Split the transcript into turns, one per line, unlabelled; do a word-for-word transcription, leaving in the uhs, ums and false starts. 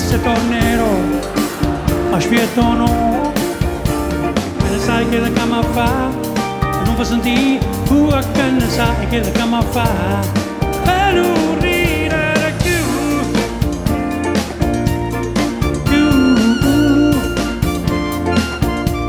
se tornerò, aspetto no, e sai che la cama fa, non fa sentire, tu che ne sai che la cama fa, per lui.